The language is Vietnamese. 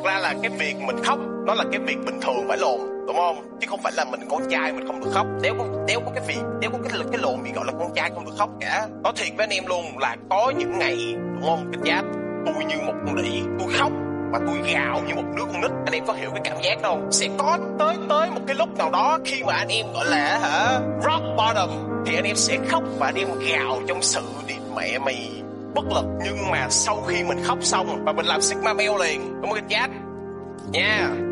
thật ra là cái việc mình khóc nó là cái việc bình thường phải lồn, đúng không? Chứ không phải là mình con trai mình không được khóc. Đéo có cái lồn bị gọi là con trai không được khóc cả. Nói thiệt với anh em luôn là có những ngày, đúng không, cái chat tôi như một con đĩ, tôi khóc và tôi gào như một đứa con nít. Anh em có hiểu cái cảm giác đâu? Sẽ có tới một cái lúc nào đó khi mà anh em gọi là rock bottom thì anh em sẽ khóc và anh em gào trong sự điệp mẹ mày bất lực. Nhưng mà sau khi mình khóc xong và mình làm Sigma Male liền, đúng không cái chat nha,